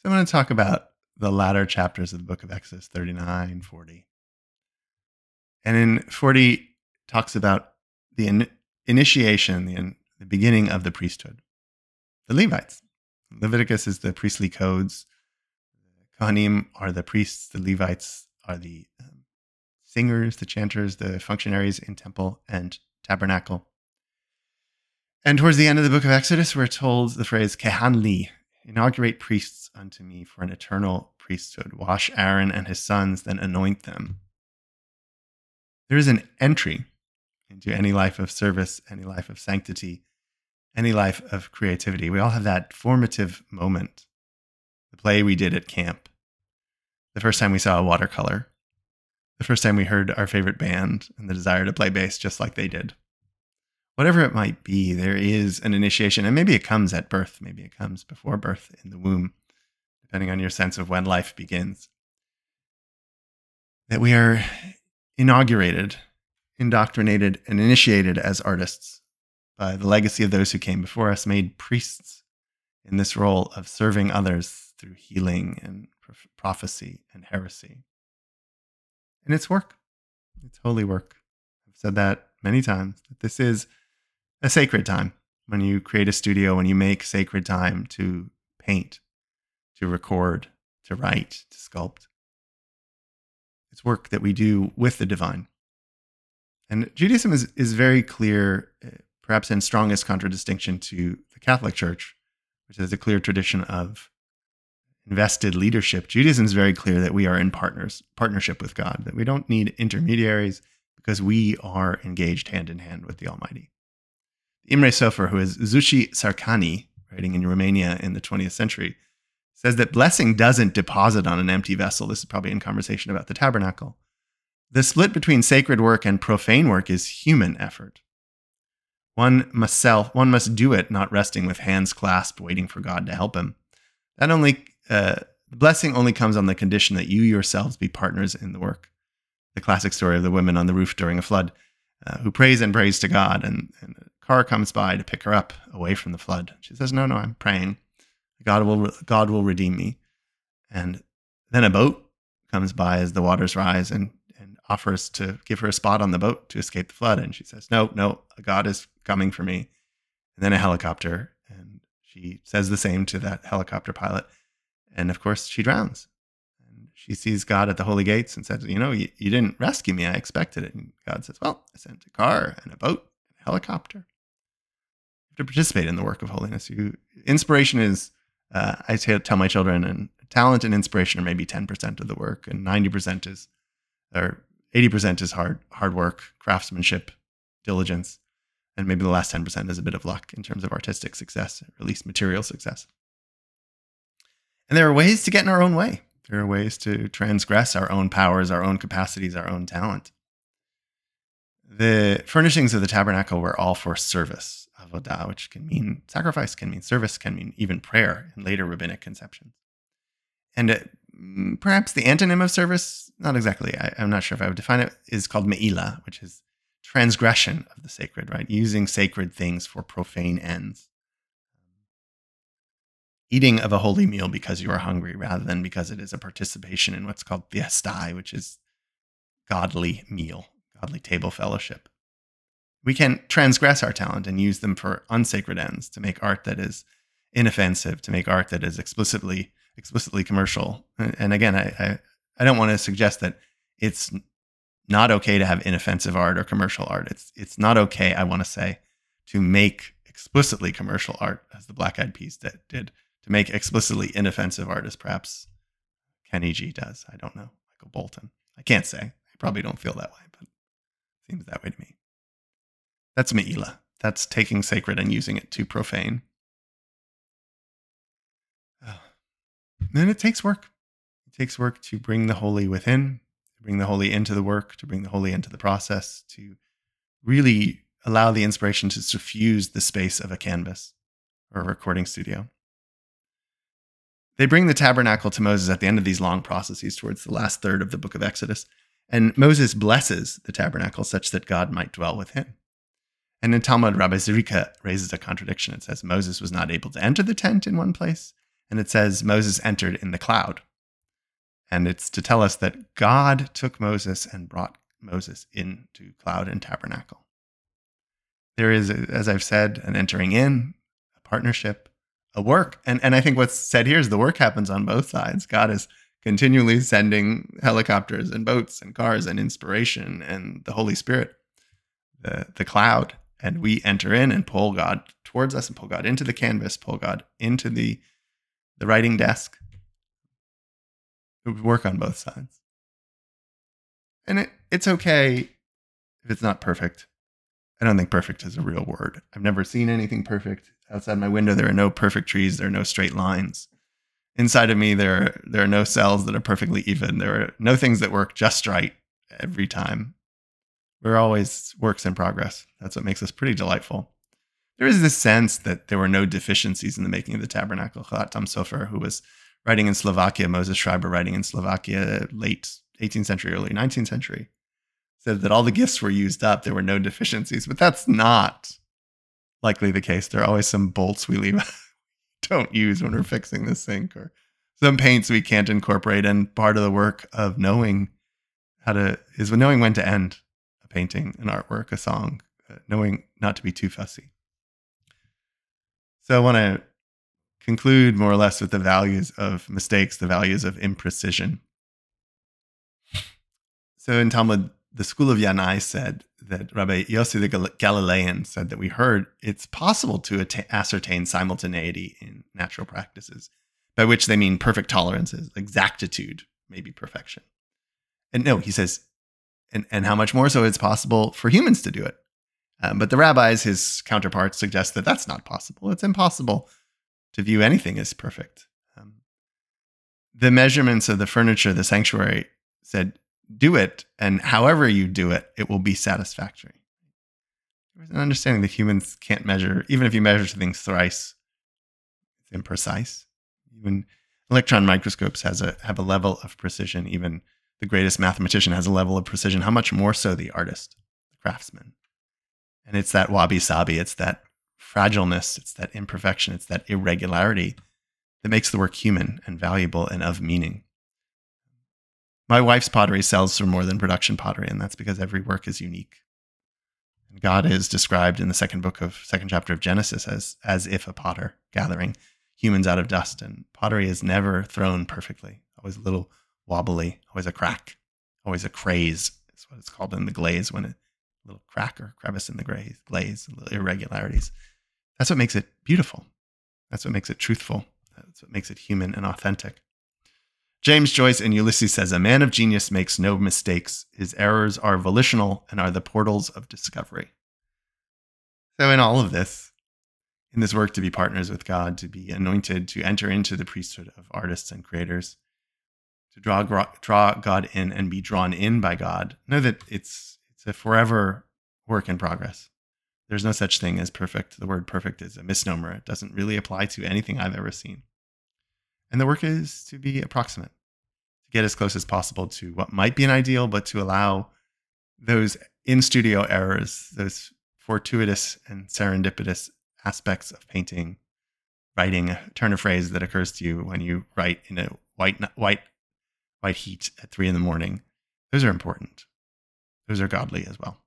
So I'm going to talk about the latter chapters of the book of Exodus, 39, 40. And in 40 talks about the initiation, the beginning of the priesthood. The Levites. Leviticus is the priestly codes. Kohanim are the priests. The Levites are the singers, the chanters, the functionaries in temple and tabernacle. And towards the end of the book of Exodus, we're told the phrase, Kehan li, inaugurate priests unto me for an eternal priesthood. Wash Aaron and his sons, then anoint them. There is an entry into any life of service, any life of sanctity, any life of creativity. We all have that formative moment. The play we did at camp, the first time we saw a watercolor, the first time we heard our favorite band and the desire to play bass just like they did. Whatever it might be, there is an initiation, and maybe it comes at birth, maybe it comes before birth in the womb, depending on your sense of when life begins. That we are inaugurated, indoctrinated, and initiated as artists by the legacy of those who came before us, made priests in this role of serving others through healing and prophecy and heresy. And it's work. It's holy work. I've said that many times, that this is a sacred time. When you create a studio, when you make sacred time to paint, to record, to write, to sculpt. It's work that we do with the divine. And Judaism is very clear, perhaps in strongest contradistinction to the Catholic Church, which has a clear tradition of invested leadership. Judaism is very clear that we are in partnership with God, that we don't need intermediaries because we are engaged hand in hand with the Almighty. Imre Sofer, who is Zushi Sarkani, writing in Romania in the 20th century, says that blessing doesn't deposit on an empty vessel. This is probably in conversation about the tabernacle. The split between sacred work and profane work is human effort. One must do it, not resting with hands clasped, waiting for God to help him. The blessing only comes on the condition that you yourselves be partners in the work. The classic story of the woman on the roof during a flood, who prays and prays to God, and a car comes by to pick her up away from the flood. She says, no, I'm praying. God will redeem me. And then a boat comes by as the waters rise and offers to give her a spot on the boat to escape the flood. And she says, no, God is coming for me. And then a helicopter, and she says the same to that helicopter pilot. And of course, she drowns. And she sees God at the holy gates and says, you didn't rescue me. I expected it. And God says, well, I sent a car and a boat and a helicopter. You have to participate in the work of holiness. Inspiration is, I tell my children, and talent and inspiration are maybe 10% of the work, and 80% is hard work, craftsmanship, diligence, and maybe the last 10% is a bit of luck in terms of artistic success, or at least material success. And there are ways to get in our own way. There are ways to transgress our own powers, our own capacities, our own talent. The furnishings of the tabernacle were all for service, avodah, which can mean sacrifice, can mean service, can mean even prayer in later rabbinic conceptions. And perhaps the antonym of service, not exactly, I'm not sure if I would define it, is called me'ilah, which is transgression of the sacred, right? Using sacred things for profane ends. Eating of a holy meal because you are hungry rather than because it is a participation in what's called theastai, which is godly meal, godly table fellowship. We can transgress our talent and use them for unsacred ends, to make art that is inoffensive, to make art that is explicitly commercial. And again, I don't want to suggest that it's not okay to have inoffensive art or commercial art. It's not okay, I want to say, to make explicitly commercial art, as the Black Eyed Peas did. To make explicitly inoffensive art, as perhaps Kenny G does. I don't know. Michael Bolton. I can't say. I probably don't feel that way, but it seems that way to me. That's me'ilah. That's taking sacred and using it to profane. Then it takes work. It takes work to bring the holy within, to bring the holy into the work, to bring the holy into the process, to really allow the inspiration to suffuse the space of a canvas or a recording studio. They bring the tabernacle to Moses at the end of these long processes towards the last third of the book of Exodus, and Moses blesses the tabernacle such that God might dwell with him. And in Talmud, Rabbi Zerika raises a contradiction. It says Moses was not able to enter the tent in one place, And it says Moses entered in the cloud. And it's to tell us that God took Moses and brought Moses into cloud and tabernacle. There is, as I've said, an entering in, a partnership, a work. And I think what's said here is the work happens on both sides. God is continually sending helicopters and boats and cars and inspiration and the Holy Spirit, the cloud. And we enter in and pull God towards us and pull God into the canvas, pull God into the writing desk. It would work on both sides. And it's okay if it's not perfect. I don't think perfect is a real word. I've never seen anything perfect. Outside my window, there are no perfect trees. There are no straight lines. Inside of me, there are no cells that are perfectly even. There are no things that work just right every time. We're always works in progress. That's what makes us pretty delightful. There is this sense that there were no deficiencies in the making of the tabernacle. Chatam Sofer, who was writing in Slovakia, Moses Schreiber writing in Slovakia, late 18th century, early 19th century, said that all the gifts were used up. There were no deficiencies, but that's not likely the case. There are always some bolts we don't use when we're fixing the sink, or some paints we can't incorporate. And part of the work of knowing knowing when to end a painting, an artwork, a song, knowing not to be too fussy. So I want to conclude more or less with the values of mistakes, the values of imprecision. So in Talmud, the school of Yanai said that Rabbi Yossi the Galilean said that we heard it's possible to ascertain simultaneity in natural practices, by which they mean perfect tolerances, exactitude, maybe perfection. And no, he says, and how much more so it's possible for humans to do it. But the rabbis, his counterparts, suggest that that's not possible. It's impossible to view anything as perfect. The measurements of the furniture, the sanctuary, said, do it, and however you do it, it will be satisfactory. There's an understanding that humans can't measure, even if you measure things thrice, it's imprecise. Even electron microscopes have a level of precision. Even the greatest mathematician has a level of precision. How much more so the artist, the craftsman? And it's that wabi-sabi, it's that fragileness, it's that imperfection, it's that irregularity that makes the work human and valuable and of meaning. My wife's pottery sells for more than production pottery, and that's because every work is unique. And God is described in the second chapter of Genesis as if a potter gathering humans out of dust. And pottery is never thrown perfectly, always a little wobbly, always a crack, always a craze. That's what it's called in the glaze, when a little crack or crevice in the glaze, little irregularities. That's what makes it beautiful. That's what makes it truthful. That's what makes it human and authentic. James Joyce in Ulysses says, a man of genius makes no mistakes. His errors are volitional and are the portals of discovery. So in all of this, in this work to be partners with God, to be anointed, to enter into the priesthood of artists and creators, to draw God in and be drawn in by God, know that it's a forever work in progress. There's no such thing as perfect. The word perfect is a misnomer. It doesn't really apply to anything I've ever seen. And the work is to be approximate, to get as close as possible to what might be an ideal, but to allow those in-studio errors, those fortuitous and serendipitous aspects of painting, writing, a turn of phrase that occurs to you when you write in a white heat at 3 a.m. Those are important. Those are godly as well.